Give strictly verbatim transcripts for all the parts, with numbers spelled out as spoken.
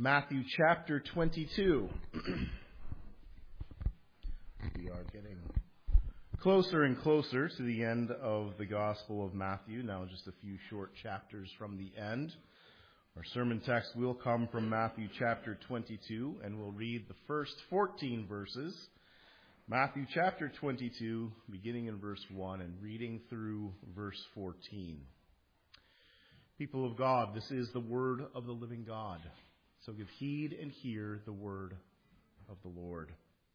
Matthew chapter twenty-two. We are getting closer and closer to the end of the Gospel of Matthew, now just a few short chapters from the end. Our sermon text will come from Matthew chapter twenty-two, and we'll read the first fourteen verses. Matthew chapter twenty-two, beginning in verse one and reading through verse fourteen. People of God, this is the word of the living God. So give heed and hear the word of the Lord.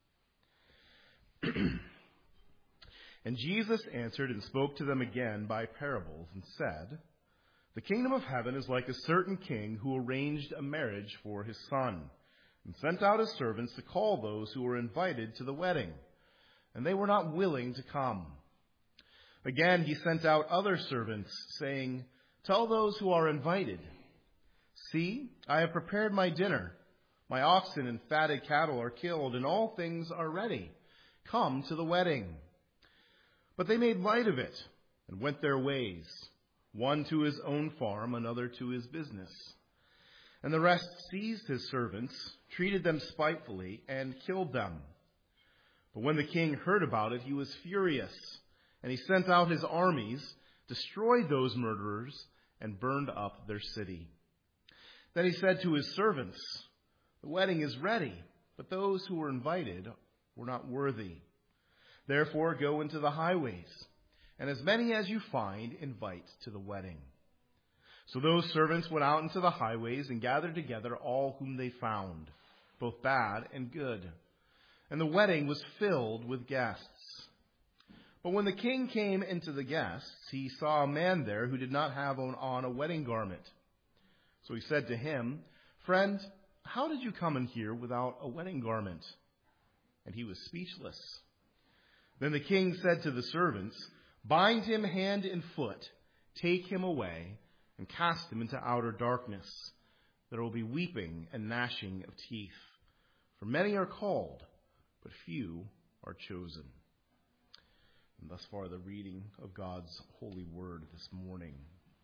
And Jesus answered and spoke to them again by parables and said, "The kingdom of heaven is like a certain king who arranged a marriage for his son, and sent out his servants to call those who were invited to the wedding. And they were not willing to come. Again he sent out other servants, saying, 'Tell those who are invited, see, I have prepared my dinner. My oxen and fatted cattle are killed, and all things are ready. Come to the wedding.' But they made light of it and went their ways, one to his own farm, another to his business. And the rest seized his servants, treated them spitefully, and killed them. But when the king heard about it, he was furious, and he sent out his armies, destroyed those murderers, and burned up their city. Then he said to his servants, 'The wedding is ready, but those who were invited were not worthy. Therefore go into the highways, and as many as you find, invite to the wedding.' So those servants went out into the highways and gathered together all whom they found, both bad and good. And the wedding was filled with guests. But when the king came into the guests, he saw a man there who did not have on a wedding garment. So he said to him, 'Friend, how did you come in here without a wedding garment?' And he was speechless. Then the king said to the servants, 'Bind him hand and foot, take him away, and cast him into outer darkness. There will be weeping and gnashing of teeth. For many are called, but few are chosen.'" And thus far the reading of God's holy word this morning.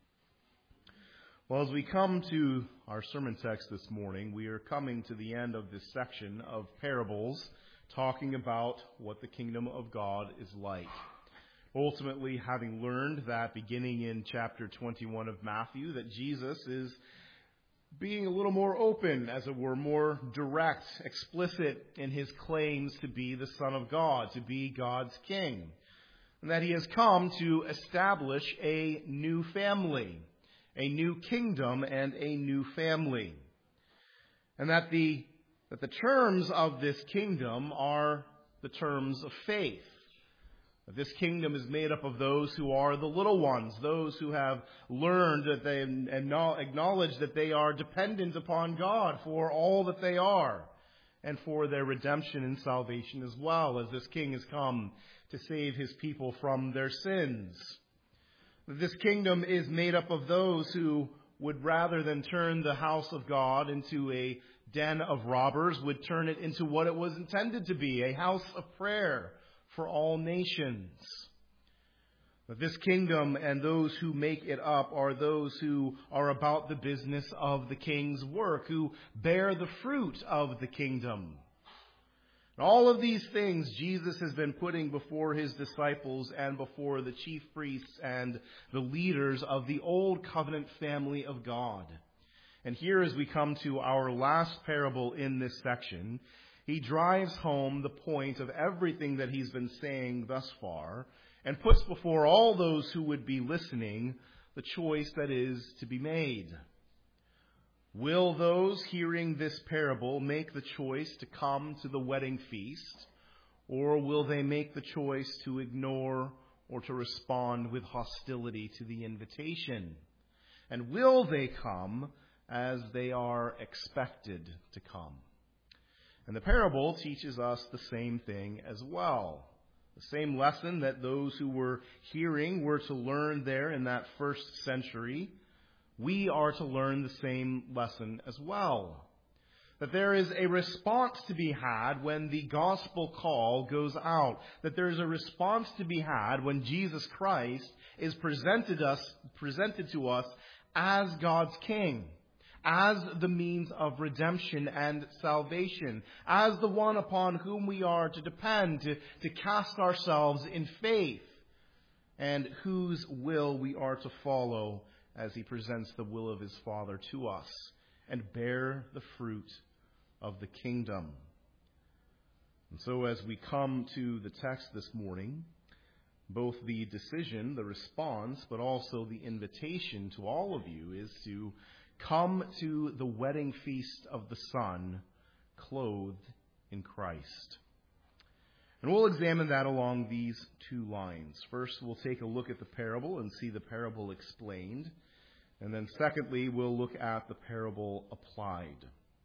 Well, as we come to our sermon text this morning, we are coming to the end of this section of parables, talking about what the kingdom of God is like. Ultimately, having learned that beginning in chapter twenty-one of Matthew, that Jesus is being a little more open, as it were, more direct, explicit in his claims to be the Son of God, to be God's King, and that he has come to establish a new family, a new kingdom, and a new family. And that the, that the terms of this kingdom are the terms of faith. That this kingdom is made up of those who are the little ones, those who have learned that they and acknowledge that they are dependent upon God for all that they are, and for their redemption and salvation as well, as this king has come to save his people from their sins. This kingdom is made up of those who would, rather than turn the house of God into a den of robbers, would turn it into what it was intended to be, a house of prayer for all nations. But this kingdom and those who make it up are those who are about the business of the king's work, who bear the fruit of the kingdom. And all of these things Jesus has been putting before his disciples and before the chief priests and the leaders of the old covenant family of God. And here, as we come to our last parable in this section, he drives home the point of everything that he's been saying thus far, and puts before all those who would be listening the choice that is to be made. Will those hearing this parable make the choice to come to the wedding feast, or will they make the choice to ignore or to respond with hostility to the invitation? And will they come as they are expected to come? And the parable teaches us the same thing as well. The same lesson that those who were hearing were to learn there in that first century. We are to learn the same lesson as well. That there is a response to be had when the gospel call goes out. That there is a response to be had when Jesus Christ is presented us, presented to us as God's King, as the means of redemption and salvation, as the one upon whom we are to depend, to, to cast ourselves in faith, and whose will we are to follow as he presents the will of his Father to us and bear the fruit of the kingdom. And so as we come to the text this morning, both the decision, the response, but also the invitation to all of you is to come to the wedding feast of the Son, clothed in Christ. And we'll examine that along these two lines. First, we'll take a look at the parable and see the parable explained. And then secondly, we'll look at the parable applied.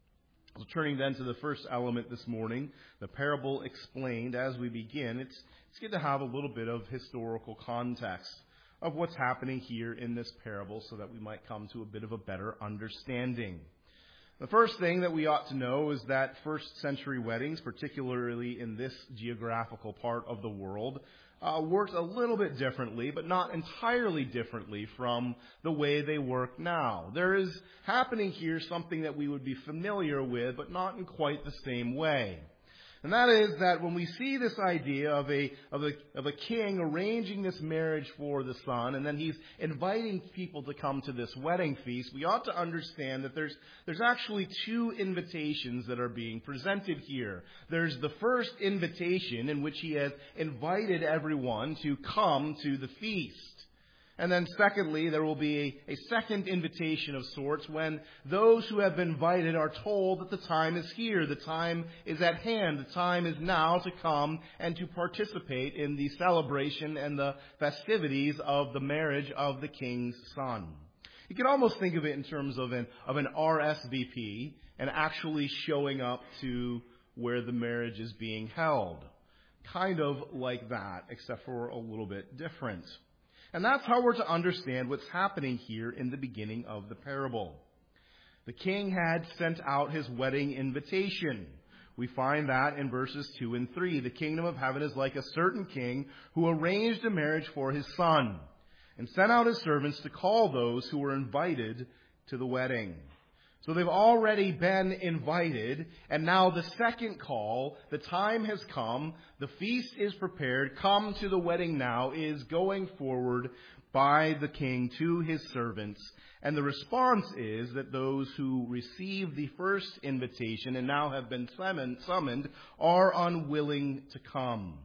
So turning then to the first element this morning, the parable explained, as we begin, it's, it's good to have a little bit of historical context of what's happening here in this parable so that we might come to a bit of a better understanding. The first thing that we ought to know is that first century weddings, particularly in this geographical part of the world, uh, worked a little bit differently, but not entirely differently from the way they work now. There is happening here something that we would be familiar with, but not in quite the same way. And that is that when we see this idea of a, of a, of a king arranging this marriage for the son, and then he's inviting people to come to this wedding feast, we ought to understand that there's, there's actually two invitations that are being presented here. There's the first invitation in which he has invited everyone to come to the feast. And then secondly, there will be a, a second invitation of sorts when those who have been invited are told that the time is here, the time is at hand, the time is now to come and to participate in the celebration and the festivities of the marriage of the king's son. You can almost think of it in terms of an, of an R S V P and actually showing up to where the marriage is being held. Kind of like that, except for a little bit different. And that's how we're to understand what's happening here in the beginning of the parable. The king had sent out his wedding invitation. We find that in verses two and three. The kingdom of heaven is like a certain king who arranged a marriage for his son and sent out his servants to call those who were invited to the wedding. So they've already been invited, and now the second call, the time has come, the feast is prepared, come to the wedding now, is going forward by the king to his servants. And the response is that those who received the first invitation and now have been summoned are unwilling to come.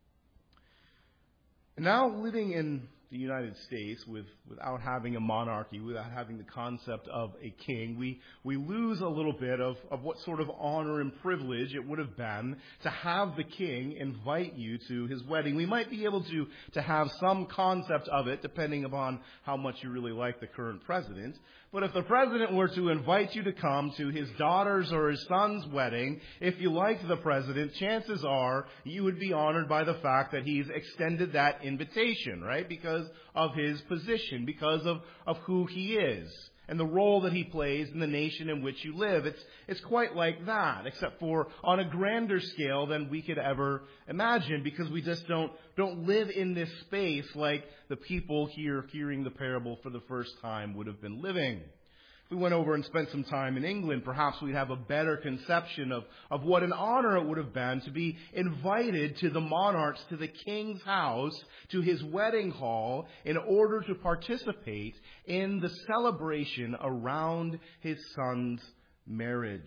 And now living in the United States, with, without having a monarchy, without having the concept of a king, we, we lose a little bit of, of what sort of honor and privilege it would have been to have the king invite you to his wedding. We might be able to, to have some concept of it, depending upon how much you really like the current president. But if the president were to invite you to come to his daughter's or his son's wedding, if you liked the president, chances are you would be honored by the fact that he's extended that invitation, right? Because of his position, because of, of who he is, and the role that he plays in the nation in which you live. It's, it's quite like that, except for on a grander scale than we could ever imagine, because we just don't, don't live in this space like the people here hearing the parable for the first time would have been living. If we went over and spent some time in England, perhaps we'd have a better conception of, of what an honor it would have been to be invited to the monarch's, to the king's house, to his wedding hall, in order to participate in the celebration around his son's marriage.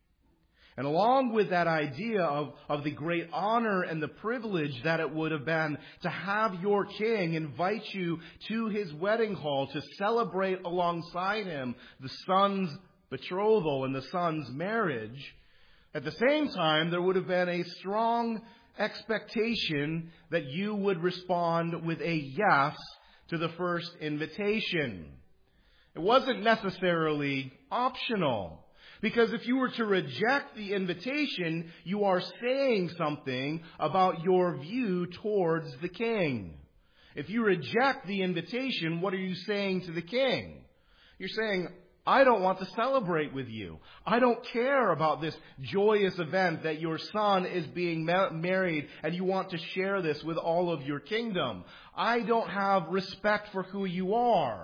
And along with that idea of, of the great honor and the privilege that it would have been to have your king invite you to his wedding hall to celebrate alongside him the son's betrothal and the son's marriage, at the same time there would have been a strong expectation that you would respond with a yes to the first invitation. It wasn't necessarily optional. Because if you were to reject the invitation, you are saying something about your view towards the king. If you reject the invitation, what are you saying to the king? You're saying, I don't want to celebrate with you. I don't care about this joyous event that your son is being ma- married and you want to share this with all of your kingdom. I don't have respect for who you are.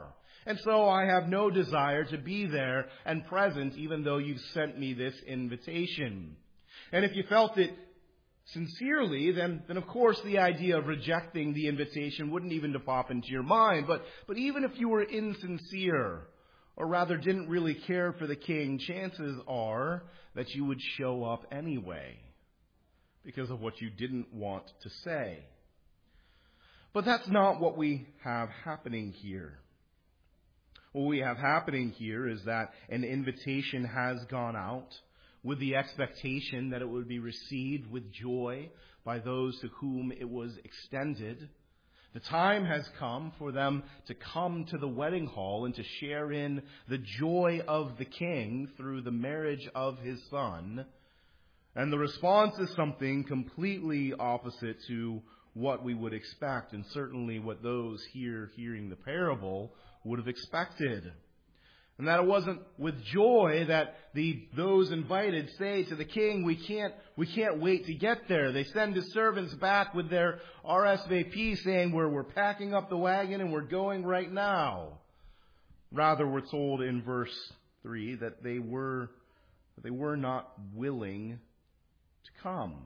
And so I have no desire to be there and present, even though you've sent me this invitation. And if you felt it sincerely, then, then of course the idea of rejecting the invitation wouldn't even to pop into your mind. But, but even if you were insincere, or rather didn't really care for the king, chances are that you would show up anyway because of what you didn't want to say. But that's not what we have happening here. What we have happening here is that an invitation has gone out with the expectation that it would be received with joy by those to whom it was extended. The time has come for them to come to the wedding hall and to share in the joy of the king through the marriage of his son. And the response is something completely opposite to what we would expect, and certainly what those here hearing the parable would have expected. And that it wasn't with joy that the those invited say to the king, we can't we can't wait to get there. They send his servants back with their R S V P saying we're we're packing up the wagon and we're going right now. Rather, we're told in verse three that they were they were not willing to come.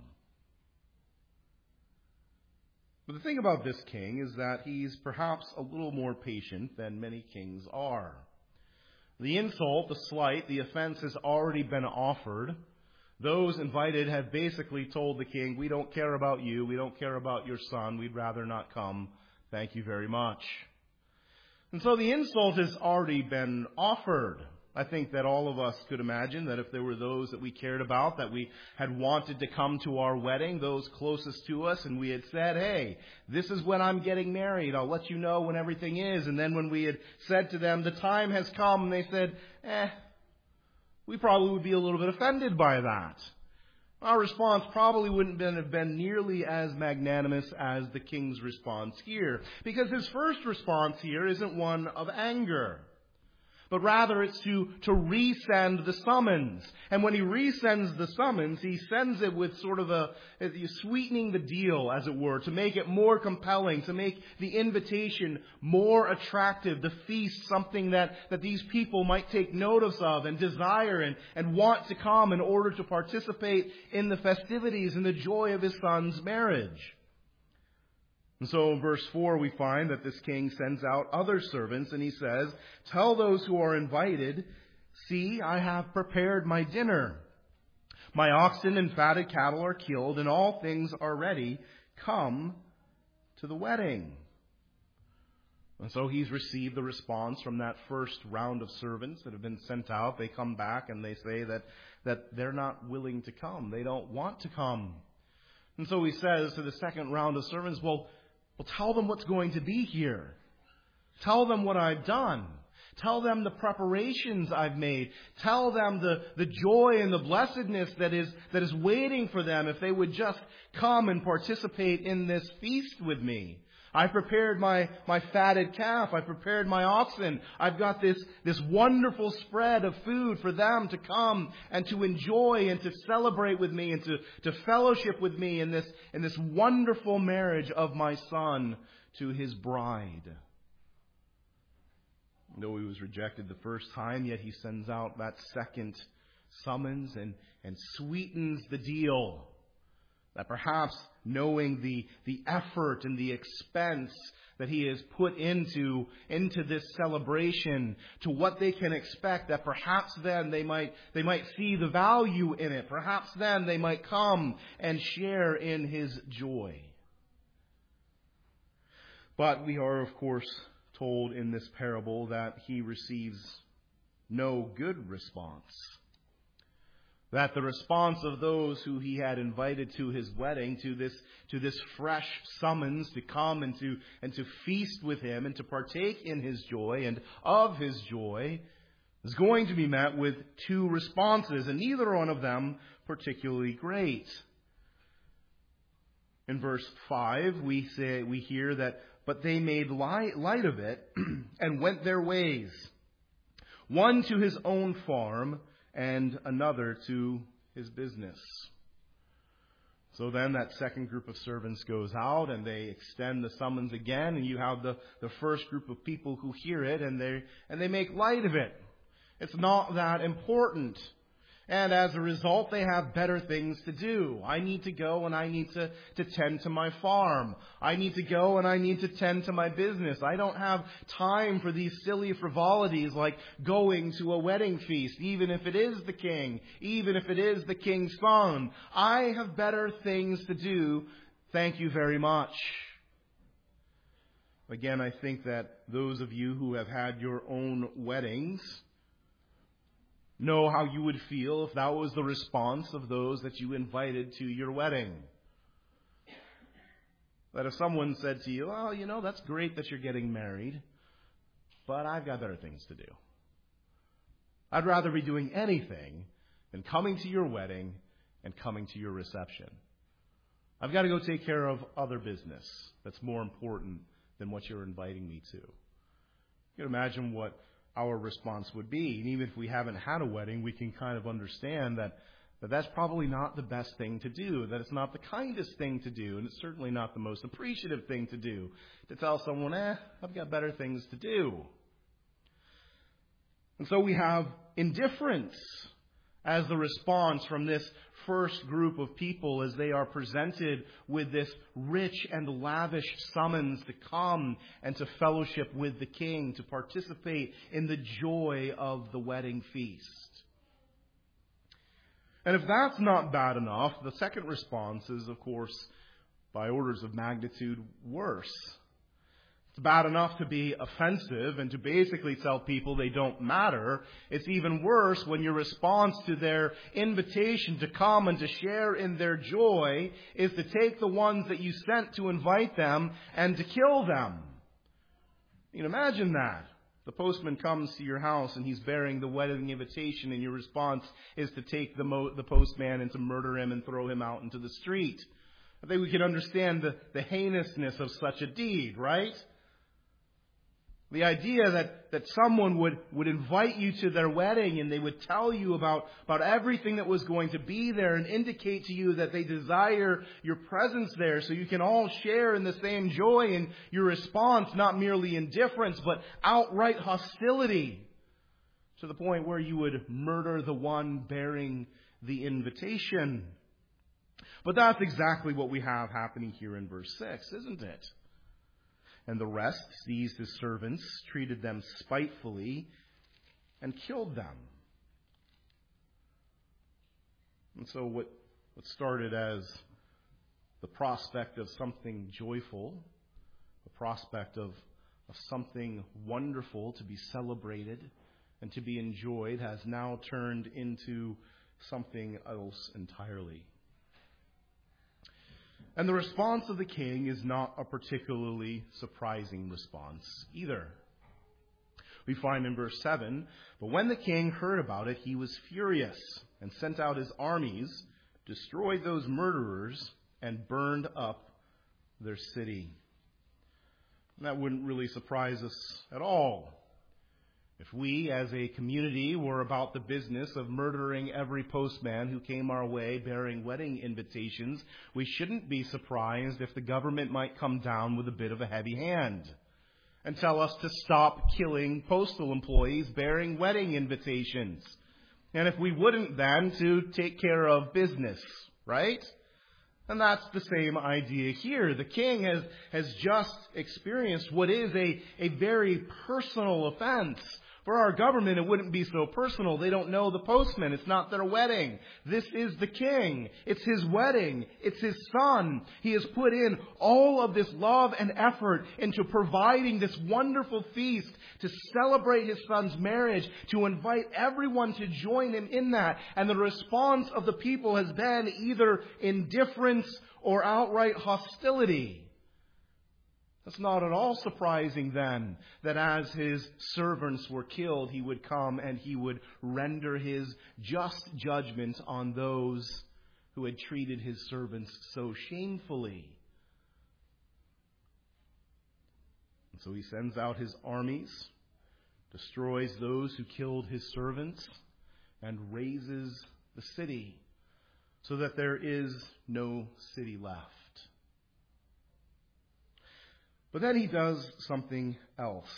But the thing about this king is that he's perhaps a little more patient than many kings are. The insult, the slight, the offense has already been offered. Those invited have basically told the king, we don't care about you, we don't care about your son, we'd rather not come. Thank you very much. And so the insult has already been offered. I think that all of us could imagine that if there were those that we cared about, that we had wanted to come to our wedding, those closest to us, and we had said, hey, this is when I'm getting married. I'll let you know when everything is. And then when we had said to them, the time has come, and they said, eh, we probably would be a little bit offended by that. Our response probably wouldn't have been nearly as magnanimous as the king's response here. Because his first response here isn't one of anger, but rather it's to, to resend the summons. And when he resends the summons, he sends it with sort of a, sweetening the deal, as it were, to make it more compelling, to make the invitation more attractive, the feast something that, that these people might take notice of and desire and, and want to come in order to participate in the festivities and the joy of his son's marriage. And so in verse four we find that this king sends out other servants and he says, tell those who are invited, see, I have prepared my dinner. My oxen and fatted cattle are killed and all things are ready. Come to the wedding. And so he's received the response from that first round of servants that have been sent out. They come back and they say that, that they're not willing to come. They don't want to come. And so he says to the second round of servants, well, Well, tell them what's going to be here. Tell them what I've done. Tell them the preparations I've made. Tell them the, the joy and the blessedness that is, that is waiting for them if they would just come and participate in this feast with me. I prepared my, my fatted calf. I prepared my oxen. I've got this, this wonderful spread of food for them to come and to enjoy and to celebrate with me and to, to fellowship with me in this, in this wonderful marriage of my son to his bride. Though he was rejected the first time, yet he sends out that second summons and, and sweetens the deal. That perhaps knowing the, the effort and the expense that he has put into, into this celebration, to what they can expect, that perhaps then they might, they might see the value in it. Perhaps then they might come and share in his joy. But we are, of course, told in this parable that he receives no good response. That the response of those who he had invited to his wedding, to this, to this fresh summons to come and to, and to feast with him and to partake in his joy and of his joy, is going to be met with two responses, and neither one of them particularly great. In verse five, we say, we hear that, but they made light, light of it and went their ways, one to his own farm, and another to his business. So then that second group of servants goes out and they extend the summons again, and you have the, the first group of people who hear it and they and they make light of it. It's not that important. And as a result, they have better things to do. I need to go and I need to, to tend to my farm. I need to go and I need to tend to my business. I don't have time for these silly frivolities like going to a wedding feast, even if it is the king, even if it is the king's son. I have better things to do. Thank you very much. Again, I think that those of you who have had your own weddings know how you would feel if that was the response of those that you invited to your wedding. That if someone said to you, well, you know, that's great that you're getting married, but I've got better things to do. I'd rather be doing anything than coming to your wedding and coming to your reception. I've got to go take care of other business that's more important than what you're inviting me to. You can imagine what our response would be. And even if we haven't had a wedding, we can kind of understand that, that that's probably not the best thing to do, that it's not the kindest thing to do, and it's certainly not the most appreciative thing to do, to tell someone, eh, I've got better things to do. And so we have indifference as the response from this first group of people as they are presented with this rich and lavish summons to come and to fellowship with the king, to participate in the joy of the wedding feast. And if that's not bad enough, the second response is, of course, by orders of magnitude worse. It's bad enough to be offensive and to basically tell people they don't matter. It's even worse when your response to their invitation to come and to share in their joy is to take the ones that you sent to invite them and to kill them. You can imagine that. The postman comes to your house and he's bearing the wedding invitation, and your response is to take the, mo- the postman and to murder him and throw him out into the street. I think we can understand the, the heinousness of such a deed, right? The idea that, that someone would, would invite you to their wedding and they would tell you about, about everything that was going to be there and indicate to you that they desire your presence there so you can all share in the same joy, and your response, not merely indifference, but outright hostility, to the point where you would murder the one bearing the invitation. But that's exactly what we have happening here in verse six, isn't it? And the rest seized his servants, treated them spitefully, and killed them. And so what, what started as the prospect of something joyful, the prospect of, of something wonderful to be celebrated and to be enjoyed, has now turned into something else entirely. And the response of the king is not a particularly surprising response either. We find in verse seven, but when the king heard about it, he was furious and sent out his armies, destroyed those murderers, and burned up their city. And that wouldn't really surprise us at all. If we, as a community, were about the business of murdering every postman who came our way bearing wedding invitations, we shouldn't be surprised if the government might come down with a bit of a heavy hand and tell us to stop killing postal employees bearing wedding invitations. And if we wouldn't, then to take care of business, right? And that's the same idea here. The king has, has just experienced what is a, a very personal offense. For our government, it wouldn't be so personal. They don't know the postman. It's not their wedding. This is the king. It's his wedding. It's his son. He has put in all of this love and effort into providing this wonderful feast to celebrate his son's marriage, to invite everyone to join him in that. And the response of the people has been either indifference or outright hostility. It's not at all surprising then that as his servants were killed, he would come and he would render his just judgment on those who had treated his servants so shamefully. And so he sends out his armies, destroys those who killed his servants, and razes the city. so that there is no city left. But then he does something else.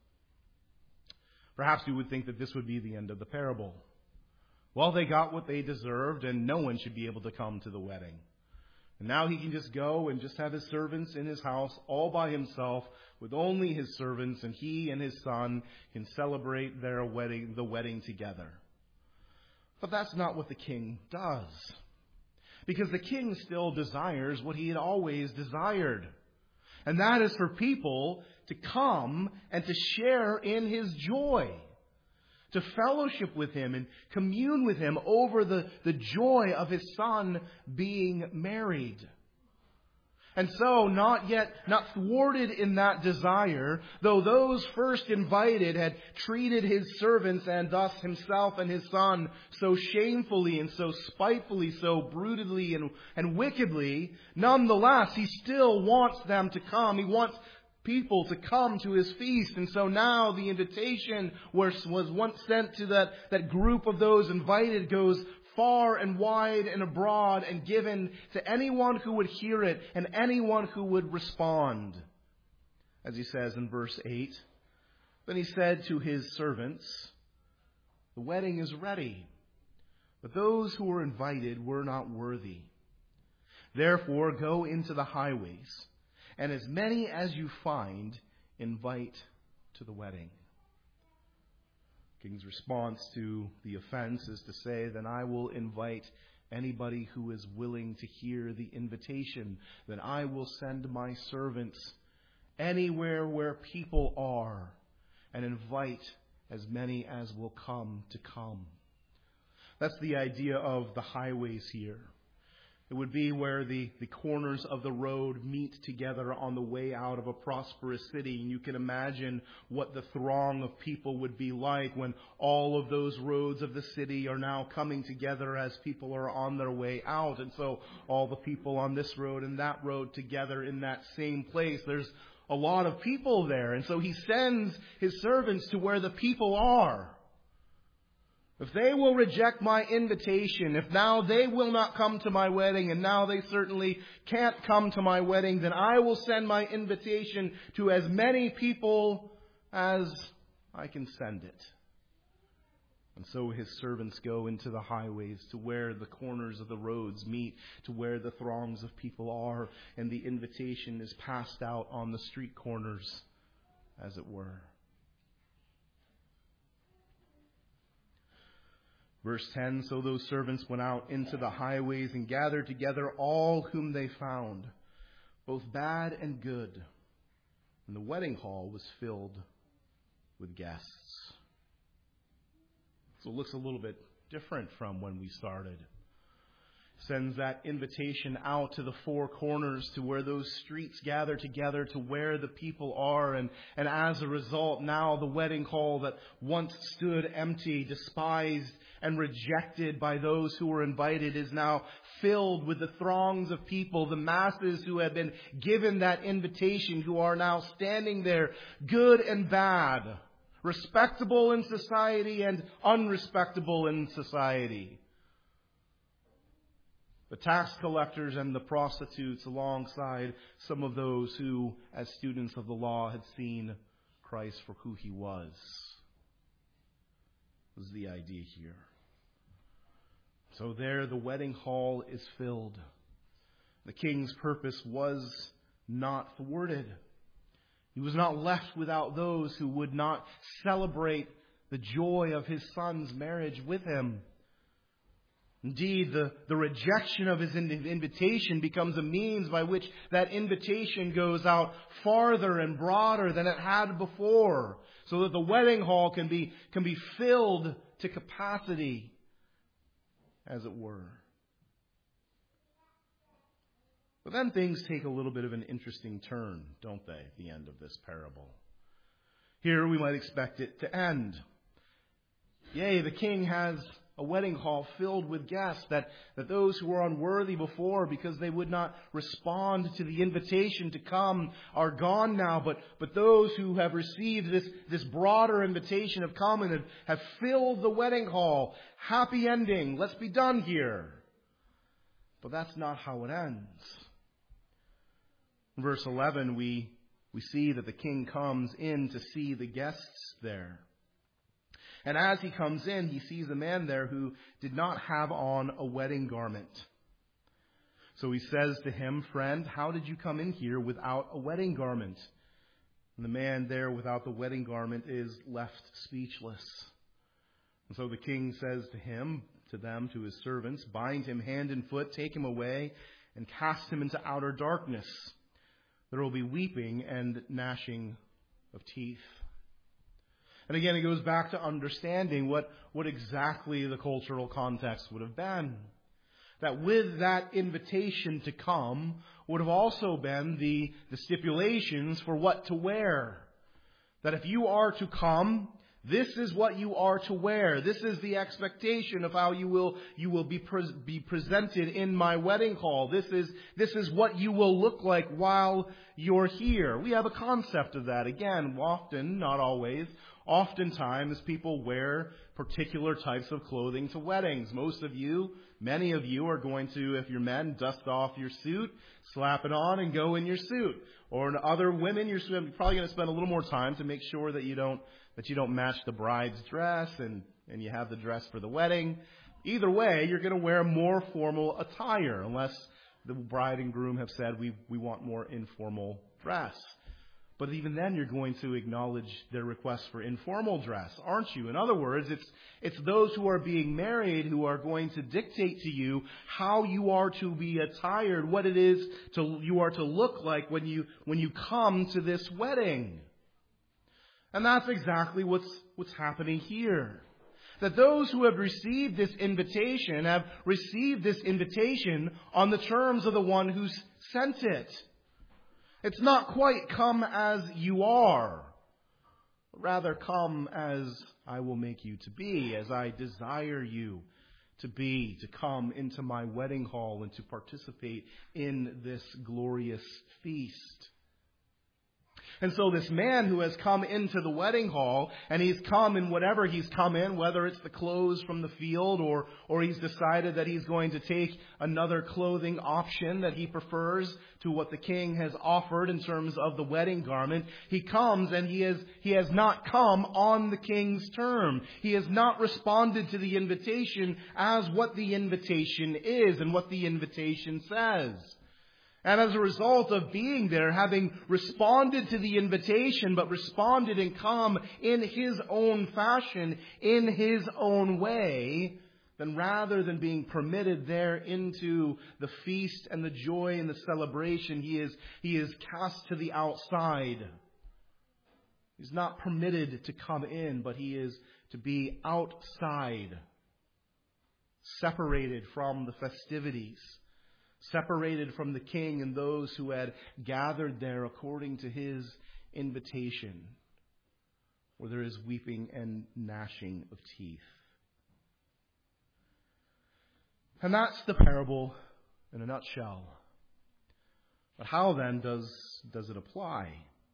Perhaps you would think that this would be the end of the parable. Well, they got what they deserved, and no one should be able to come to the wedding. And now he can just go and just have his servants in his house all by himself with only his servants, and he and his son can celebrate their wedding, the wedding together. But that's not what the king does. Because the king still desires what he had always desired. And that is for people to come and to share in his joy. To fellowship with him and commune with him over the, the joy of his son being married. And so, not yet, not thwarted in that desire, though those first invited had treated his servants and thus himself and his son so shamefully and so spitefully, so brutally and, and wickedly, nonetheless, he still wants them to come. He wants people to come to his feast. And so now the invitation was, was once sent to that, that group of those invited goes far and wide and abroad and given to anyone who would hear it and anyone who would respond. As he says in verse eight, then he said to his servants, the wedding is ready, but those who were invited were not worthy. Therefore go into the highways, and as many as you find, invite to the wedding. The king's response to the offense is to say, then I will invite anybody who is willing to hear the invitation. Then I will send my servants anywhere where people are and invite as many as will come to come. That's the idea of the highways here. It would be where the, the corners of the road meet together on the way out of a prosperous city. And you can imagine what the throng of people would be like when all of those roads of the city are now coming together as people are on their way out. And so all the people on this road and that road together in that same place. There's a lot of people there. And so he sends his servants to where the people are. If they will reject my invitation, if now they will not come to my wedding, and now they certainly can't come to my wedding, then I will send my invitation to as many people as I can send it. And so his servants go into the highways to where the corners of the roads meet, to where the throngs of people are, and the invitation is passed out on the street corners, as it were. Verse ten, so those servants went out into the highways and gathered together all whom they found, both bad and good. And the wedding hall was filled with guests. So it looks a little bit different from when we started. Sends that invitation out to the four corners, to where those streets gather together, to where the people are. And, and as a result, now the wedding hall that once stood empty, despised, and rejected by those who were invited is now filled with the throngs of people, the masses who have been given that invitation, who are now standing there, good and bad, respectable in society and unrespectable in society. The tax collectors and the prostitutes alongside some of those who, as students of the law, had seen Christ for who he was. Was the idea here. So there the wedding hall is filled. The king's purpose was not thwarted. He was not left without those who would not celebrate the joy of his son's marriage with him. Indeed, the, the rejection of his invitation becomes a means by which that invitation goes out farther and broader than it had before, so that the wedding hall can be, can be filled to capacity, as it were. But then things take a little bit of an interesting turn, don't they, at the end of this parable? Here we might expect it to end. Yea, the king has a wedding hall filled with guests, that, that those who were unworthy before because they would not respond to the invitation to come are gone now. But, but those who have received this, this broader invitation have come and have, have filled the wedding hall. Happy ending. Let's be done here. But that's not how it ends. In verse eleven, we, we see that the king comes in to see the guests there. And as he comes in, he sees a man there who did not have on a wedding garment. So he says to him, "Friend, how did you come in here without a wedding garment?" And the man there without the wedding garment is left speechless. And so the king says to him, to them, to his servants, "Bind him hand and foot, take him away, and cast him into outer darkness. There will be weeping and gnashing of teeth." And again, it goes back to understanding what, what exactly the cultural context would have been. That with that invitation to come would have also been the, the stipulations for what to wear. That if you are to come, this is what you are to wear. This is the expectation of how you will you will be pre- be presented in my wedding hall. This is this is what you will look like while you're here. We have a concept of that. Again, often, not always, oftentimes people wear particular types of clothing to weddings. Most of you, many of you are going to, if you're men, dust off your suit, slap it on, and go in your suit. Or in other women, you're probably going to spend a little more time to make sure that you don't that you don't match the bride's dress and, and you have the dress for the wedding. Either way, you're going to wear more formal attire, unless the bride and groom have said we we want more informal dress. But even then, you're going to acknowledge their request for informal dress, aren't you? In other words, it's it's those who are being married who are going to dictate to you how you are to be attired, what it is to you are to look like when you when you come to this wedding. And that's exactly what's what's happening here. That those who have received this invitation have received this invitation on the terms of the one who sent it. It's not quite come as you are, but rather come as I will make you to be, as I desire you to be, to come into my wedding hall and to participate in this glorious feast. And so this man who has come into the wedding hall, and he's come in whatever he's come in, whether it's the clothes from the field or, or he's decided that he's going to take another clothing option that he prefers to what the king has offered in terms of the wedding garment, he comes and he has, he has not come on the king's term. He has not responded to the invitation as what the invitation is and what the invitation says. And as a result of being there, having responded to the invitation, but responded and come in his own fashion, in his own way, then rather than being permitted there into the feast and the joy and the celebration, he is, he is cast to the outside. He's not permitted to come in, but he is to be outside, separated from the festivities, separated from the king and those who had gathered there according to his invitation, where there is weeping and gnashing of teeth. And that's the parable in a nutshell. But how then does, does it apply?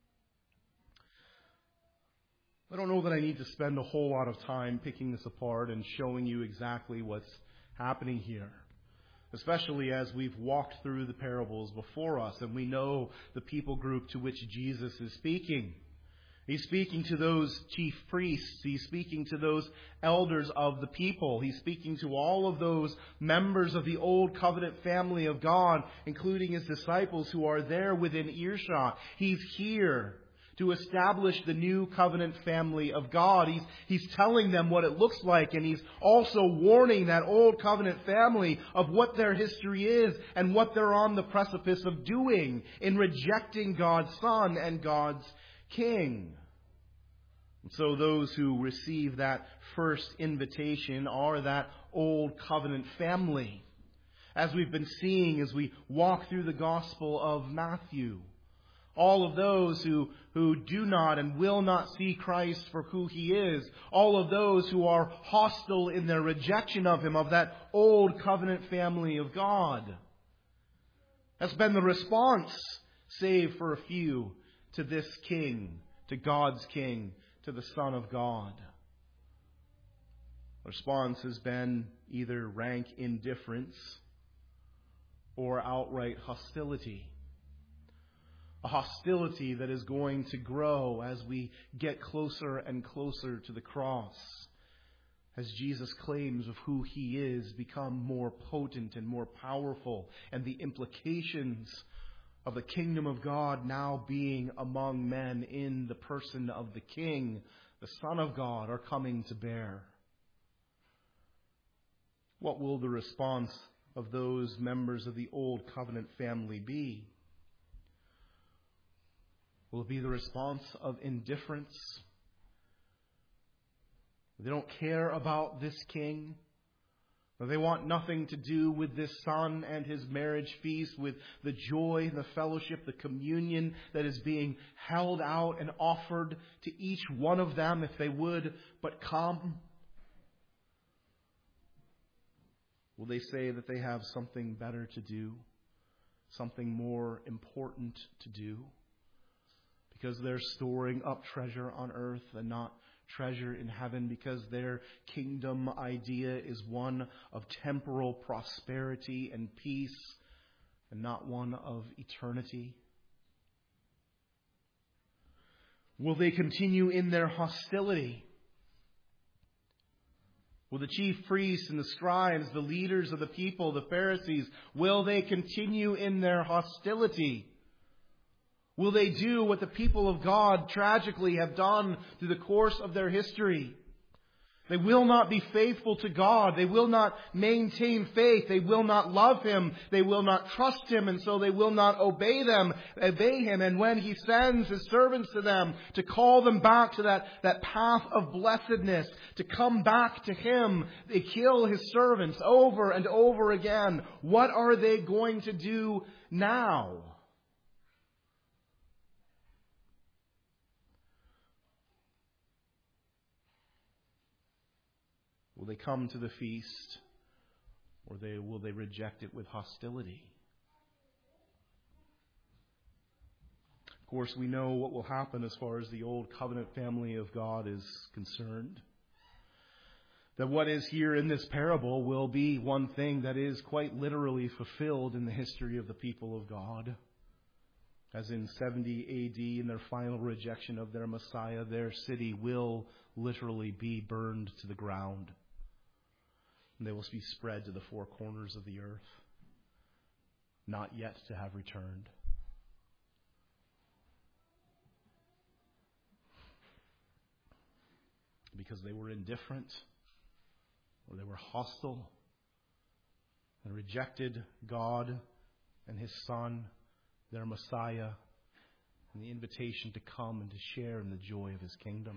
I don't know that I need to spend a whole lot of time picking this apart and showing you exactly what's happening here, especially as we've walked through the parables before us and we know the people group to which Jesus is speaking. He's speaking to those chief priests. He's speaking to those elders of the people. He's speaking to all of those members of the old covenant family of God, including his disciples who are there within earshot. He's here to establish the new covenant family of God. He's, he's telling them what it looks like, and he's also warning that old covenant family of what their history is and what they're on the precipice of doing in rejecting God's Son and God's King. And so those who receive that first invitation are that old covenant family, as we've been seeing as we walk through the Gospel of Matthew. All of those who, who do not and will not see Christ for who he is. All of those who are hostile in their rejection of him, of that old covenant family of God. That's been the response, save for a few, to this King, to God's King, to the Son of God. The response has been either rank indifference or outright hostility. A hostility that is going to grow as we get closer and closer to the cross, as Jesus' claims of who He is become more potent and more powerful, and the implications of the kingdom of God now being among men in the person of the King, the Son of God, are coming to bear. What will the response of those members of the Old Covenant family be? Will it be the response of indifference? They don't care about this king. They want nothing to do with this son and his marriage feast, with the joy, the fellowship, the communion that is being held out and offered to each one of them if they would but come. Will they say that they have something better to do, something more important to do, because they're storing up treasure on earth and not treasure in heaven, because their kingdom idea is one of temporal prosperity and peace and not one of eternity? Will they continue in their hostility? Will the chief priests and the scribes, the leaders of the people, the Pharisees, will they continue in their hostility? Will they do what the people of God tragically have done through the course of their history? They will not be faithful to God. They will not maintain faith. They will not love Him. They will not trust Him, and so they will not obey them, obey Him. And when He sends His servants to them to call them back to that, that path of blessedness, to come back to Him, they kill His servants over and over again. What are they going to do now? Will they come to the feast, or they, will they reject it with hostility? Of course, we know what will happen as far as the Old Covenant family of God is concerned. That what is here in this parable will be one thing that is quite literally fulfilled in the history of the people of God. As in seventy A D, in their final rejection of their Messiah, their city will literally be burned to the ground. And they will be spread to the four corners of the earth, not yet to have returned. Because they were indifferent, or they were hostile, and rejected God and His Son, their Messiah, and the invitation to come and to share in the joy of His kingdom.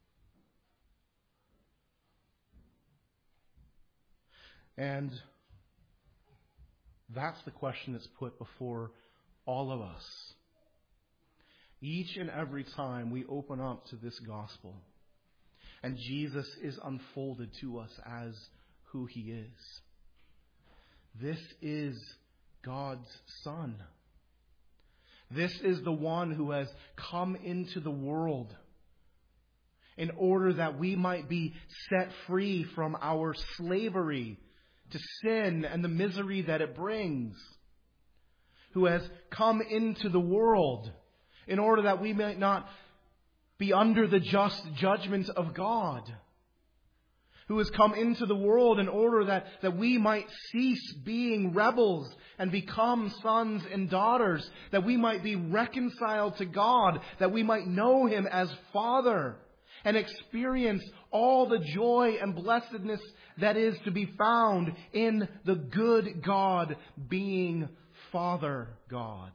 And that's the question that's put before all of us. Each and every time we open up to this gospel, and Jesus is unfolded to us as who He is. This is God's Son. This is the one who has come into the world in order that we might be set free from our slavery to sin and the misery that it brings. Who has come into the world in order that we might not be under the just judgment of God. Who has come into the world in order that, that we might cease being rebels and become sons and daughters. That we might be reconciled to God. That we might know Him as Father. And experience all the joy and blessedness that is to be found in the good God being Father God.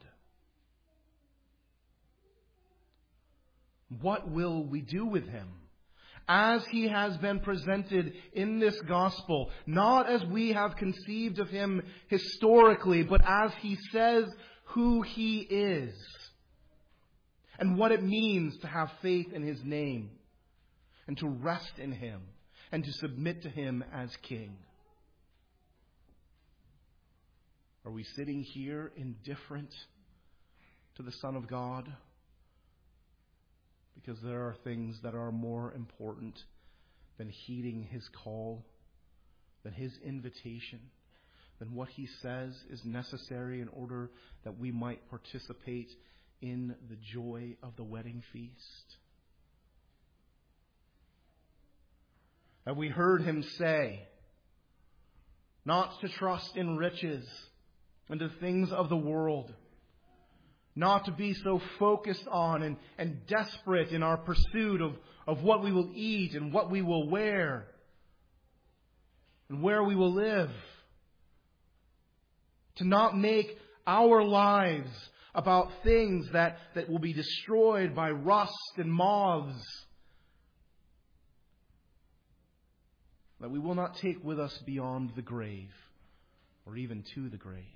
What will we do with Him? As He has been presented in this gospel, not as we have conceived of Him historically, but as He says who He is and what it means to have faith in His name and to rest in Him and to submit to Him as King. Are we sitting here indifferent to the Son of God? Because there are things that are more important than heeding His call, than His invitation, then what he says is necessary in order that we might participate in the joy of the wedding feast? That we heard him say, not to trust in riches and the things of the world, not to be so focused on and, and desperate in our pursuit of, of what we will eat and what we will wear and where we will live. To not make our lives about things that, that will be destroyed by rust and moths. That we will not take with us beyond the grave or even to the grave.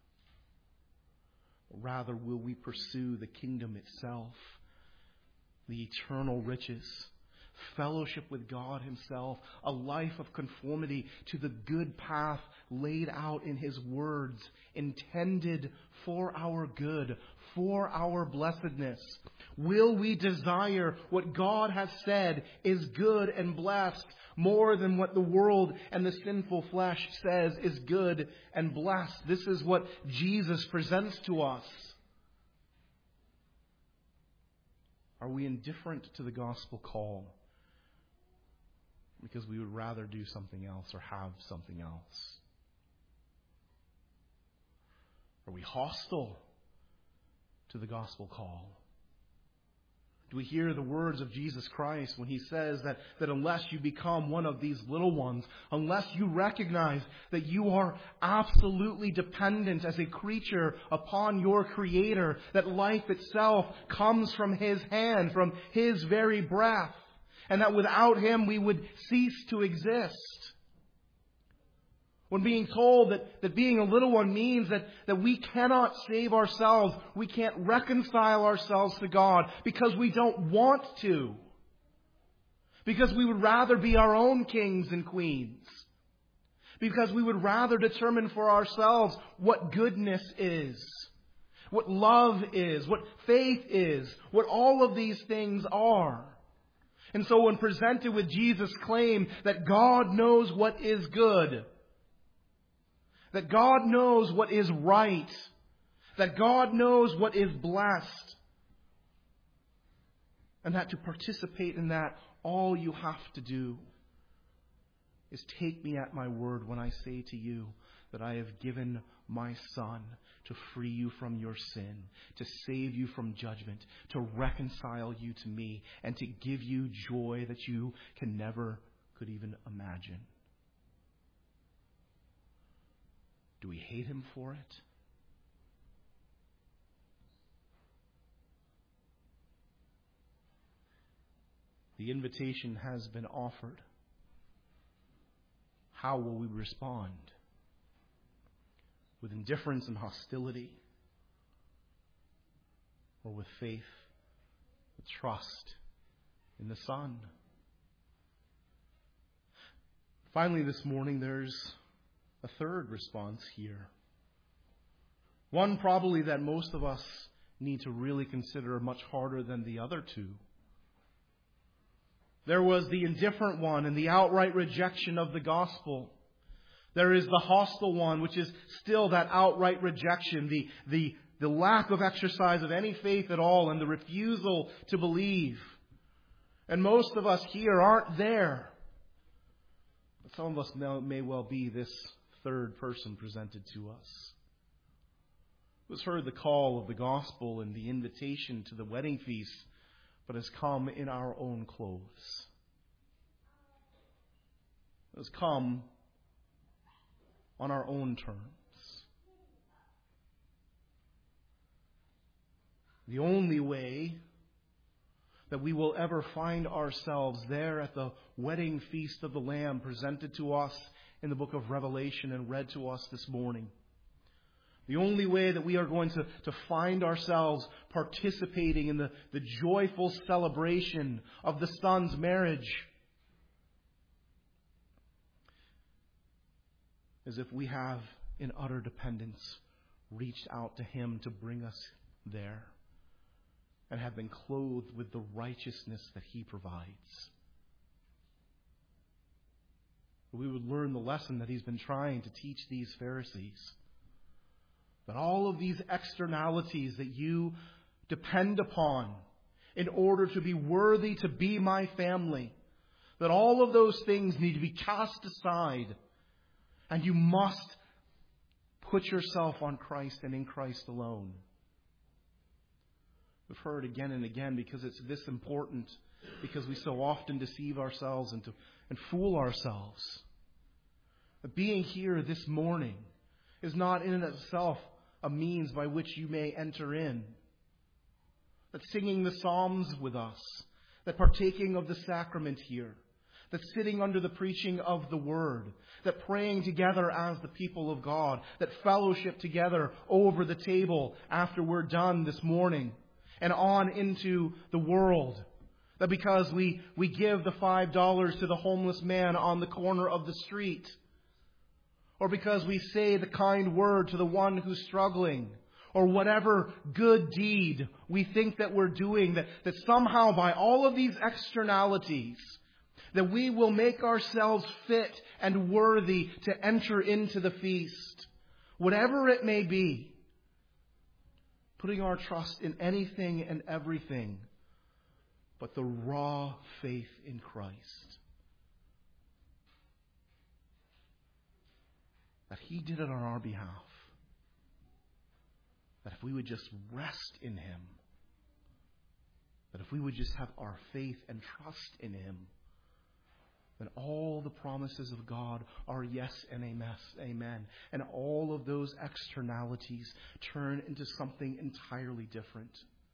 Rather, will we pursue the kingdom itself, the eternal riches, fellowship with God himself, a life of conformity to the good path laid out in his words, intended for our good, for our blessedness? Will we desire what God has said is good and blessed more than what the world and the sinful flesh says is good and blessed? This is what Jesus presents to us. Are we indifferent to the gospel call because we would rather do something else or have something else? Are we hostile to the gospel call? Do we hear the words of Jesus Christ when he says that, that unless you become one of these little ones, unless you recognize that you are absolutely dependent as a creature upon your Creator, that life itself comes from his hand, from his very breath, and that without him we would cease to exist? When being told that, that being a little one means that, that we cannot save ourselves, we can't reconcile ourselves to God because we don't want to. Because we would rather be our own kings and queens. Because we would rather determine for ourselves what goodness is, what love is, what faith is, what all of these things are. And so when presented with Jesus' claim that God knows what is good, that God knows what is right, that God knows what is blessed, and that to participate in that, all you have to do is take me at my word when I say to you that I have given my Son to free you from your sin, to save you from judgment, to reconcile you to me, and to give you joy that you can never could even imagine. Do we hate him for it? The invitation has been offered. How will we respond? With indifference and hostility? Or with faith, with trust in the Son? Finally, this morning, there's a third response here. One probably that most of us need to really consider much harder than the other two. There was the indifferent one and the outright rejection of the gospel. There is the hostile one, which is still that outright rejection, the, the, the lack of exercise of any faith at all, and the refusal to believe. And most of us here aren't there. But some of us may, may well be this third person presented to us, who has heard the call of the gospel and the invitation to the wedding feast, but has come in our own clothes. Has come on our own terms. The only way that we will ever find ourselves there at the wedding feast of the Lamb presented to us in the book of Revelation and read to us this morning. The only way that we are going to, to find ourselves participating in the, the joyful celebration of the Son's marriage is if we have, in utter dependence, reached out to Him to bring us there and have been clothed with the righteousness that He provides. we would learn the lesson that he's been trying to teach these Pharisees. That all of these externalities that you depend upon in order to be worthy to be my family, that all of those things need to be cast aside, and you must put yourself on Christ and in Christ alone. We've heard again and again because it's this important, because we so often deceive ourselves and, to, and fool ourselves. But being here this morning is not in and of itself a means by which you may enter in. That singing the Psalms with us, that partaking of the sacrament here, that sitting under the preaching of the Word, that praying together as the people of God, that fellowship together over the table after we're done this morning, and on into the world. That because we, we give the five dollars to the homeless man on the corner of the street, or because we say the kind word to the one who's struggling, or whatever good deed we think that we're doing, that, that somehow by all of these externalities, that we will make ourselves fit and worthy to enter into the feast. Whatever it may be, putting our trust in anything and everything but the raw faith in Christ. That He did it on our behalf. That if we would just rest in Him, that if we would just have our faith and trust in Him, then all the promises of God are yes and amen. And all of those externalities turn into something entirely different.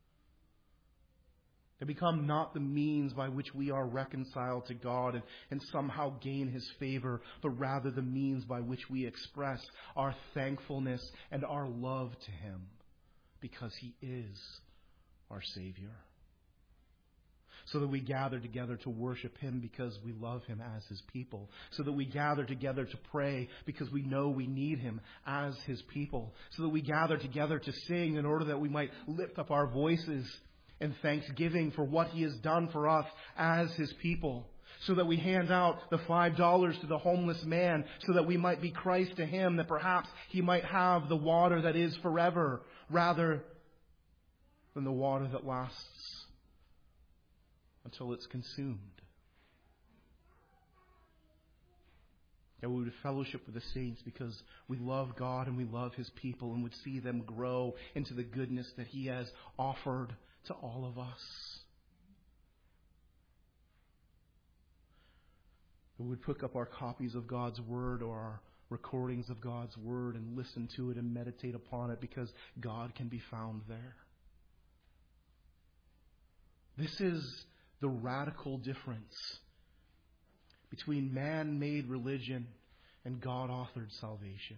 They become not the means by which we are reconciled to God and, and somehow gain His favor, but rather the means by which we express our thankfulness and our love to Him, because He is our Savior. So that we gather together to worship Him because we love Him as His people. So that we gather together to pray because we know we need Him as His people. So that we gather together to sing in order that we might lift up our voices in thanksgiving for what He has done for us as His people. So that we hand out the five dollars to the homeless man so that we might be Christ to him, that perhaps he might have the water that is forever rather than the water that lasts until it's consumed. That we would fellowship with the saints because we love God and we love His people and would see them grow into the goodness that He has offered to all of us. That we would pick up our copies of God's Word or our recordings of God's Word and listen to it and meditate upon it because God can be found there. This is the radical difference between man-made religion and God-authored salvation.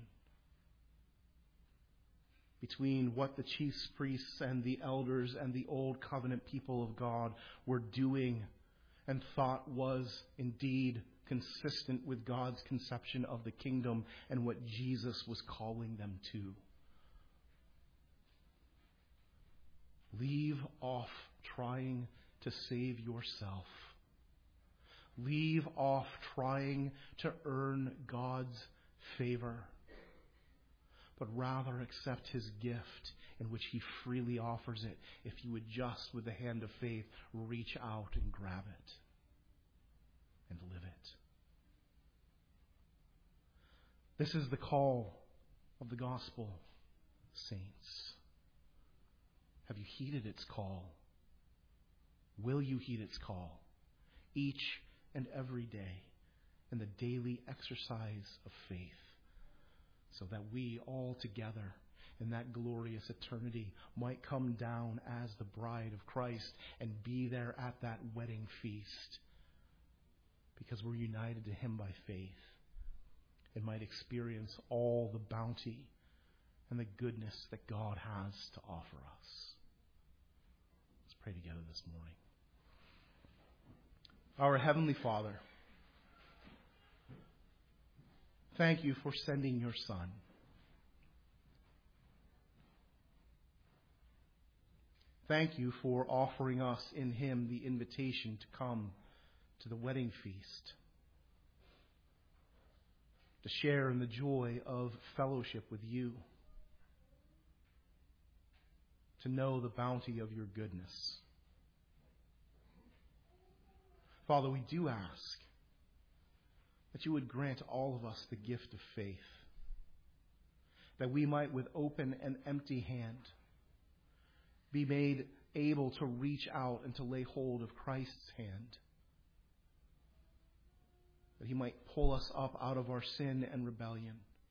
Between what the chief priests and the elders and the old covenant people of God were doing and thought was indeed consistent with God's conception of the kingdom and what Jesus was calling them to. Leave off trying to save yourself. Leave off trying to earn God's favor, but rather accept His gift in which He freely offers it if you would just, with the hand of faith, reach out and grab it and live it. This is the call of the gospel, saints. Have you heeded its call? Will you heed its call each and every day in the daily exercise of faith, so that we all together in that glorious eternity might come down as the bride of Christ and be there at that wedding feast because we're united to Him by faith, and might experience all the bounty and the goodness that God has to offer us. Let's pray together this morning. Our Heavenly Father, thank You for sending Your Son. Thank You for offering us in Him the invitation to come to the wedding feast. to share in the joy of fellowship with you, to know the bounty of your goodness. Father, we do ask that you would grant all of us the gift of faith, that we might with open and empty hand be made able to reach out and to lay hold of Christ's hand, that he might pull us up out of our sin and rebellion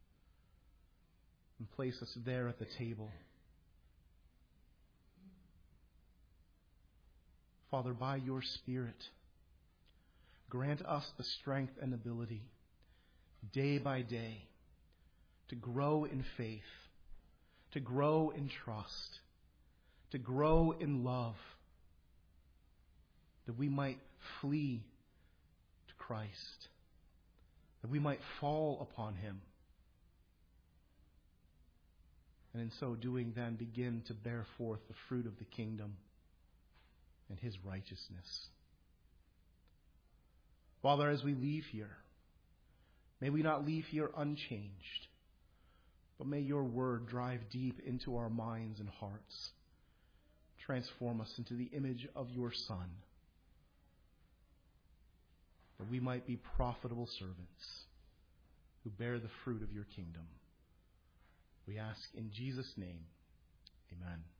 and place us there at the table. Father, by your Spirit, grant us the strength and ability day by day to grow in faith, to grow in trust, to grow in love, that we might flee to Christ, that we might fall upon him, and in so doing then begin to bear forth the fruit of the kingdom and his righteousness. Father, as we leave here, may we not leave here unchanged, but may your word drive deep into our minds and hearts, transform us into the image of your Son, that we might be profitable servants who bear the fruit of your kingdom. We ask in Jesus' name, amen.